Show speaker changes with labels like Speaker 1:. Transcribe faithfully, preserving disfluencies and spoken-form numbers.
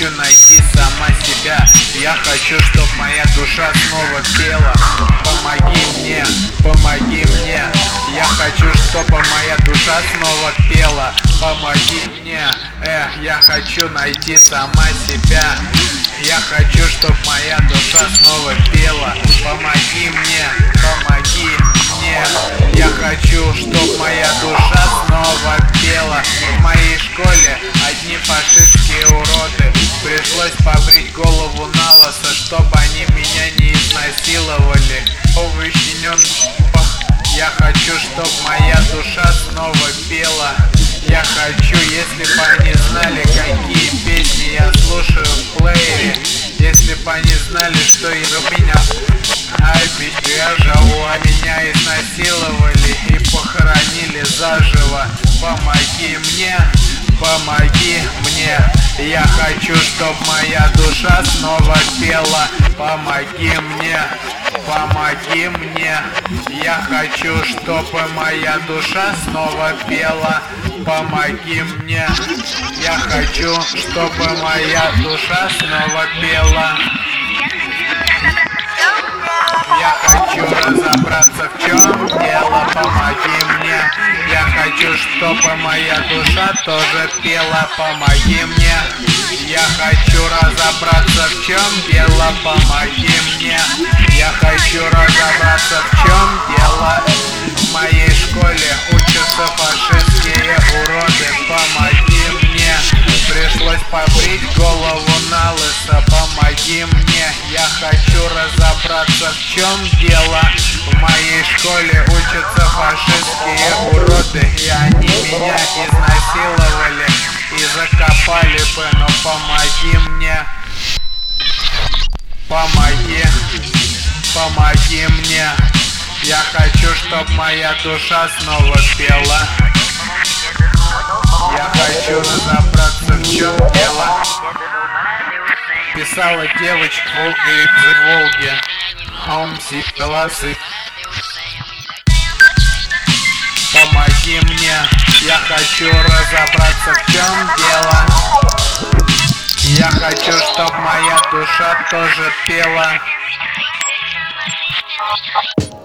Speaker 1: хочу найти сама себя. Я хочу, чтоб моя душа снова пела. Помоги мне, помоги мне. Я хочу, чтобы моя душа снова пела. Помоги мне, эх, я хочу найти сама себя. Я хочу, чтоб моя душа снова пела. Помоги мне, помоги мне. Я хочу, чтоб моя душа снова пела. В моей школе одни фашистские уроды. Пришлось побрить голову на лысо, чтоб они меня не изнасиловали. Овощенен. Я хочу, чтоб моя душа снова пела. Я хочу, если бы они знали, какие песни я слушаю в плеере. Если бы они знали, что и у меня обещаю, я живу, а меня изнасиловали и похоронили заживо. Помоги мне, помоги мне. Я хочу, чтоб моя душа снова пела. Помоги мне, помоги мне. Я хочу, чтобы моя душа снова пела. Помоги мне. Я хочу, чтобы моя душа снова пела. Я хочу разобраться, в чем дело. Помоги мне. Я хочу, чтобы моя душа тоже пела. Помоги мне. Я хочу разобраться, в чем дело. Помоги мне. Я хочу разобраться, в чем дело. В моей школе учатся фашистские уроды. Помоги мне. Пришлось побрить голову на лысо. Помоги мне. Я хочу разобраться, в чем дело. В моей школе учатся фашистские уроды. И они меня изнасиловали и закопали бы. Но помоги мне. Помоги. Помоги мне. Я хочу, чтоб моя душа снова пела. Я хочу разобраться, в чем дело. Писала девочка Волга из Волги. Хомси полосы. Помоги мне. Я хочу разобраться, в чем дело. Я хочу, чтоб моя душа тоже пела.